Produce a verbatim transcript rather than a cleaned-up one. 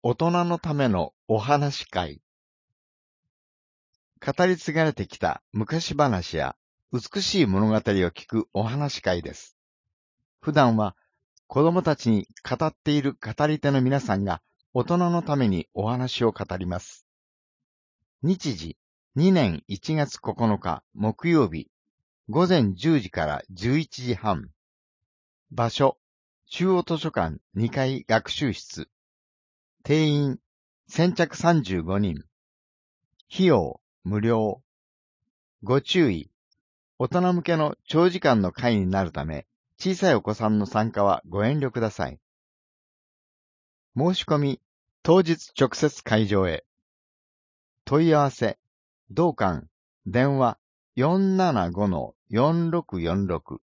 大人のためのお話会。語り継がれてきた昔話や美しい物語を聞くお話会です。普段は子供たちに語っている語り手の皆さんが大人のためにお話を語ります。日時にねんいちがつここのか木曜日ごぜんじゅうじからじゅういちじはん。場所中央図書館にかい学習室。定員先着さんじゅうごにん。費用無料。ご注意。大人向けの長時間の会になるため、小さいお子さんの参加はご遠慮ください。申し込み、当日直接会場へ。問い合わせ、同館、電話 よんななごのよんろくよんろく